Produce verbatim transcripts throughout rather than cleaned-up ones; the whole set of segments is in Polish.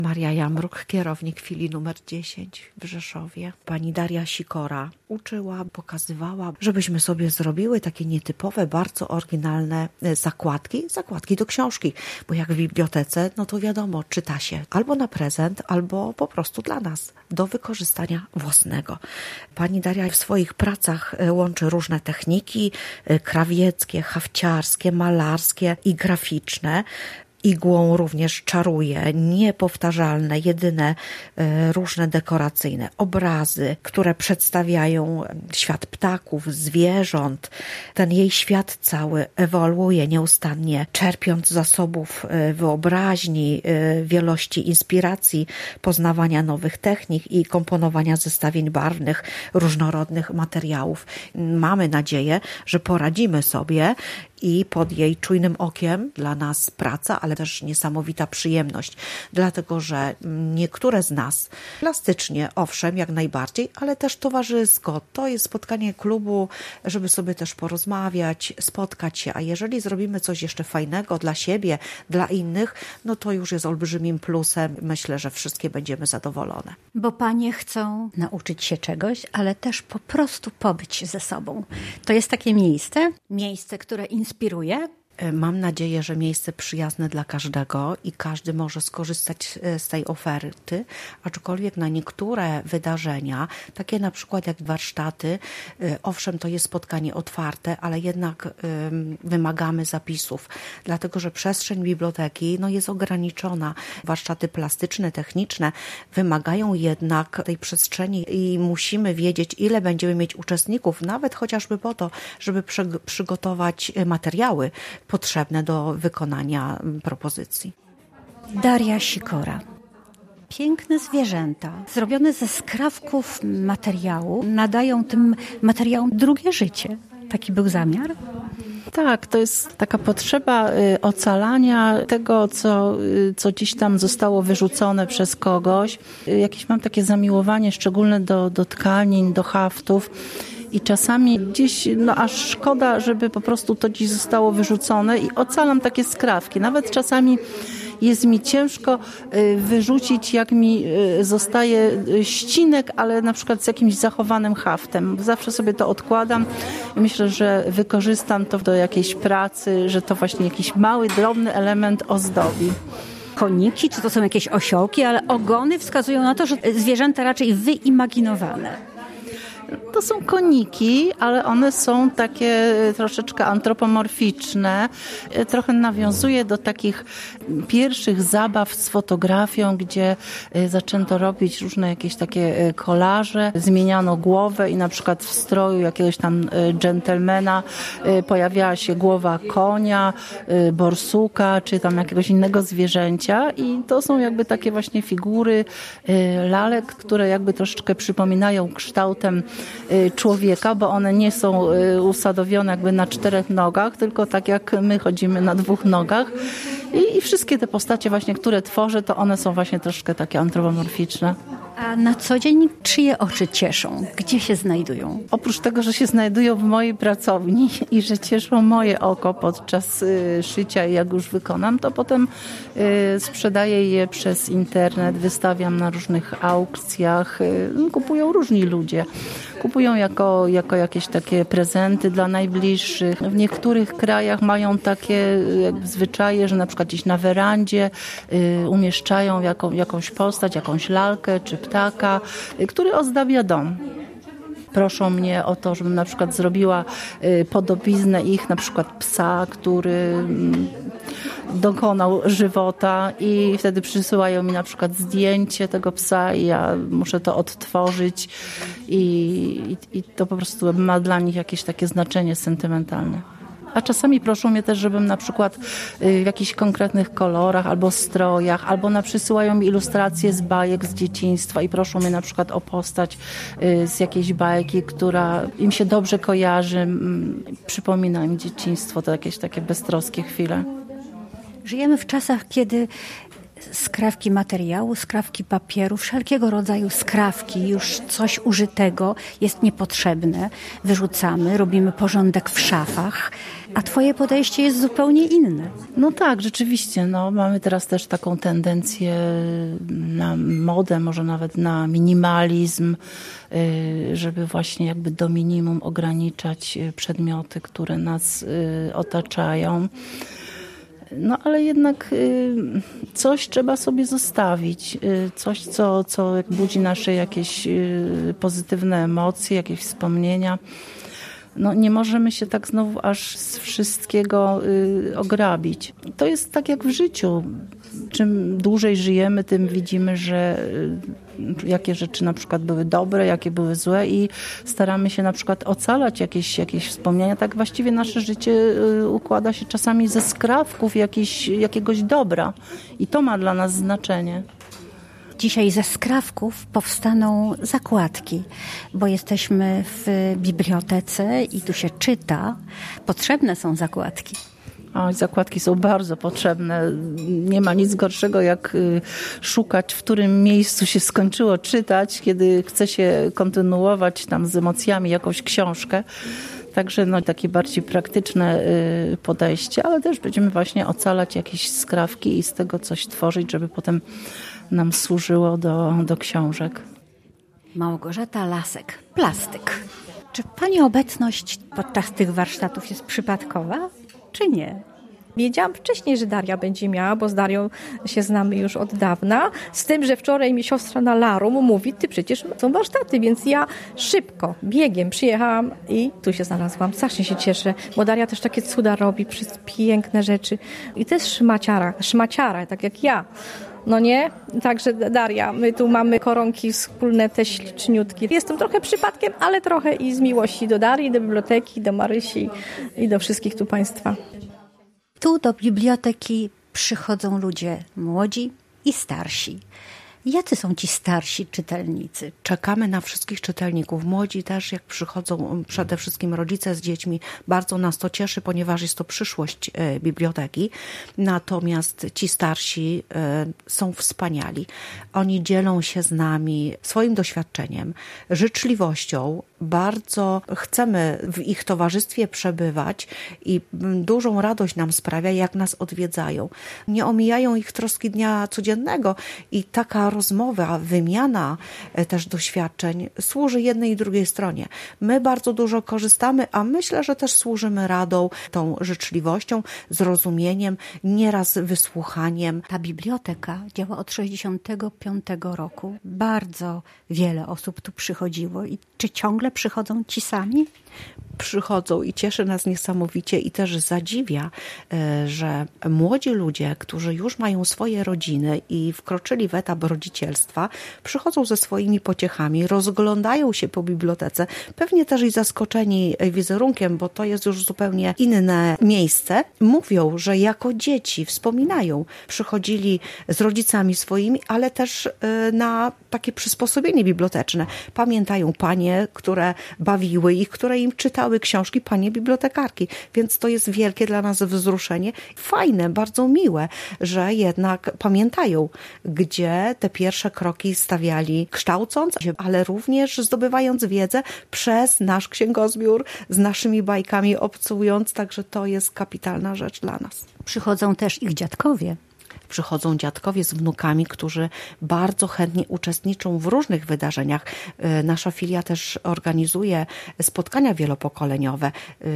Maria Jamruk, kierownik filii numer dziesięć w Rzeszowie. Pani Daria Sikora uczyła, pokazywała, żebyśmy sobie zrobiły takie nietypowe, bardzo oryginalne zakładki, zakładki do książki, bo jak w bibliotece, no to wiadomo, czyta się albo na prezent, albo po prostu dla nas, do wykorzystania własnego. Pani Daria w swoich pracach łączy różne techniki krawieckie, hafciarskie, malarskie i graficzne. Igłą również czaruje niepowtarzalne, jedyne różne dekoracyjne obrazy, które przedstawiają świat ptaków, zwierząt. Ten jej świat cały ewoluuje nieustannie, czerpiąc z zasobów wyobraźni, wielości inspiracji, poznawania nowych technik i komponowania zestawień barwnych, różnorodnych materiałów. Mamy nadzieję, że poradzimy sobie i pod jej czujnym okiem dla nas praca, ale też niesamowita przyjemność, dlatego że niektóre z nas plastycznie, owszem, jak najbardziej, ale też towarzysko. To jest spotkanie klubu, żeby sobie też porozmawiać, spotkać się, a jeżeli zrobimy coś jeszcze fajnego dla siebie, dla innych, no to już jest olbrzymim plusem. Myślę, że wszystkie będziemy zadowolone. Bo panie chcą nauczyć się czegoś, ale też po prostu pobyć ze sobą. To jest takie miejsce, miejsce, które inspiruje. Mam nadzieję, że miejsce przyjazne dla każdego i każdy może skorzystać z tej oferty, aczkolwiek na niektóre wydarzenia, takie na przykład jak warsztaty, owszem, to jest spotkanie otwarte, ale jednak wymagamy zapisów, dlatego że przestrzeń biblioteki no, jest ograniczona. Warsztaty plastyczne, techniczne wymagają jednak tej przestrzeni i musimy wiedzieć, ile będziemy mieć uczestników, nawet chociażby po to, żeby przy, przygotować materiały potrzebne do wykonania propozycji. Daria Sikora. Piękne zwierzęta, zrobione ze skrawków materiału, nadają tym materiałom drugie życie. Taki był zamiar? Tak, to jest taka potrzeba ocalania tego, co, co gdzieś tam zostało wyrzucone przez kogoś. Jakieś mam takie zamiłowanie szczególne do, do tkanin, do haftów. I czasami gdzieś, no aż szkoda, żeby po prostu to gdzieś zostało wyrzucone i ocalam takie skrawki. Nawet czasami jest mi ciężko wyrzucić, jak mi zostaje ścinek, ale na przykład z jakimś zachowanym haftem. Zawsze sobie to odkładam i myślę, że wykorzystam to do jakiejś pracy, że to właśnie jakiś mały, drobny element ozdobi. Koniki, czy to są jakieś osiołki, ale ogony wskazują na to, że zwierzęta raczej wyimaginowane. To są koniki, ale one są takie troszeczkę antropomorficzne. Trochę nawiązuje do takich pierwszych zabaw z fotografią, gdzie zaczęto robić różne jakieś takie kolaże. Zmieniano głowę i na przykład w stroju jakiegoś tam dżentelmena pojawiała się głowa konia, borsuka, czy tam jakiegoś innego zwierzęcia. I to są jakby takie właśnie figury lalek, które jakby troszeczkę przypominają kształtem człowieka, bo one nie są usadowione jakby na czterech nogach, tylko tak jak my chodzimy na dwóch nogach. I, i wszystkie te postacie właśnie, które tworzę, to one są właśnie troszkę takie antropomorficzne. A na co dzień czyje oczy cieszą? Gdzie się znajdują? Oprócz tego, że się znajdują w mojej pracowni i że cieszą moje oko podczas y, szycia i jak już wykonam, to potem y, sprzedaję je przez internet, wystawiam na różnych aukcjach. Y, kupują różni ludzie. Kupują jako, jako jakieś takie prezenty dla najbliższych. W niektórych krajach mają takie jakby zwyczaje, że na przykład gdzieś na werandzie y, umieszczają jaką, jakąś postać, jakąś lalkę czy ptaka, y, który ozdabia dom. Proszą mnie o to, żebym na przykład zrobiła y, podobiznę ich, na przykład psa, który y, dokonał żywota i wtedy przysyłają mi na przykład zdjęcie tego psa i ja muszę to odtworzyć i, i, i to po prostu ma dla nich jakieś takie znaczenie sentymentalne. A czasami proszą mnie też, żebym na przykład w jakichś konkretnych kolorach albo strojach, albo na przysyłają mi ilustracje z bajek z dzieciństwa i proszą mnie na przykład o postać z jakiejś bajki, która im się dobrze kojarzy, przypomina im dzieciństwo, to jakieś takie beztroskie chwile. Żyjemy w czasach, kiedy skrawki materiału, skrawki papieru, wszelkiego rodzaju skrawki, już coś użytego jest niepotrzebne. Wyrzucamy, robimy porządek w szafach, a twoje podejście jest zupełnie inne. No tak, rzeczywiście. No, mamy teraz też taką tendencję na modę, może nawet na minimalizm, żeby właśnie jakby do minimum ograniczać przedmioty, które nas otaczają. No ale jednak coś trzeba sobie zostawić, coś, co, co budzi nasze jakieś pozytywne emocje, jakieś wspomnienia. No nie możemy się tak znowu aż z wszystkiego ograbić. To jest tak jak w życiu. Czym dłużej żyjemy, tym widzimy, że jakie rzeczy na przykład były dobre, jakie były złe i staramy się na przykład ocalać jakieś, jakieś wspomnienia. Tak właściwie nasze życie układa się czasami ze skrawków jakieś, jakiegoś dobra i to ma dla nas znaczenie. Dzisiaj ze skrawków powstaną zakładki, bo jesteśmy w bibliotece i tu się czyta. Potrzebne są zakładki. O, zakładki są bardzo potrzebne. Nie ma nic gorszego, jak szukać, w którym miejscu się skończyło czytać, kiedy chce się kontynuować tam z emocjami jakąś książkę. Także no, takie bardziej praktyczne podejście, ale też będziemy właśnie ocalać jakieś skrawki i z tego coś tworzyć, żeby potem nam służyło do, do książek. Małgorzata Lasek, plastyk. Czy pani obecność podczas tych warsztatów jest przypadkowa, czy nie? Wiedziałam wcześniej, że Daria będzie miała, bo z Darią się znamy już od dawna. Z tym, że wczoraj mi siostra na Larum mówi, ty przecież są warsztaty, więc ja szybko, biegiem przyjechałam i tu się znalazłam. Strasznie się cieszę, bo Daria też takie cuda robi, piękne rzeczy. I też szmaciara, szmaciara, tak jak ja. No nie? Także Daria, my tu mamy koronki wspólne, te śliczniutkie. Jestem trochę przypadkiem, ale trochę i z miłości do Darii, do biblioteki, do Marysi i do wszystkich tu państwa. Tu do biblioteki przychodzą ludzie młodzi i starsi. Jacy są ci starsi czytelnicy? Czekamy na wszystkich czytelników. Młodzi też, jak przychodzą przede wszystkim rodzice z dziećmi, bardzo nas to cieszy, ponieważ jest to przyszłość biblioteki. Natomiast ci starsi są wspaniali. Oni dzielą się z nami swoim doświadczeniem, życzliwością. Bardzo chcemy w ich towarzystwie przebywać i dużą radość nam sprawia, jak nas odwiedzają. Nie omijają ich troski dnia codziennego i taka rozmowa, wymiana też doświadczeń służy jednej i drugiej stronie. My bardzo dużo korzystamy, a myślę, że też służymy radą, tą życzliwością, zrozumieniem, nieraz wysłuchaniem. Ta biblioteka działa od sześćdziesiątego piątego roku. Bardzo wiele osób tu przychodziło. I czy ciągle przychodzą ci sami? Przychodzą i cieszy nas niesamowicie i też zadziwia, że młodzi ludzie, którzy już mają swoje rodziny i wkroczyli w etap rodzicielstwa, przychodzą ze swoimi pociechami, rozglądają się po bibliotece, pewnie też i zaskoczeni wizerunkiem, bo to jest już zupełnie inne miejsce. Mówią, że jako dzieci wspominają, przychodzili z rodzicami swoimi, ale też na takie przysposobienie biblioteczne. Pamiętają panie, które bawiły ich, które im czytały książki, panie bibliotekarki. Więc to jest wielkie dla nas wzruszenie. Fajne, bardzo miłe, że jednak pamiętają, gdzie te pierwsze kroki stawiali, kształcąc się, ale również zdobywając wiedzę przez nasz księgozbiór, z naszymi bajkami obcując. Także to jest kapitalna rzecz dla nas. Przychodzą też ich dziadkowie. Przychodzą dziadkowie z wnukami, którzy bardzo chętnie uczestniczą w różnych wydarzeniach. Nasza filia też organizuje spotkania wielopokoleniowe.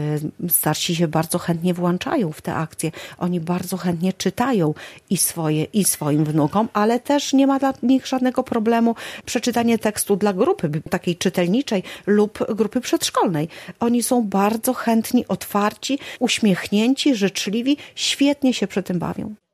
Starsi się bardzo chętnie włączają w te akcje. Oni bardzo chętnie czytają i swoje, i swoim wnukom, ale też nie ma dla nich żadnego problemu przeczytanie tekstu dla grupy takiej czytelniczej lub grupy przedszkolnej. Oni są bardzo chętni, otwarci, uśmiechnięci, życzliwi, świetnie się przy tym bawią.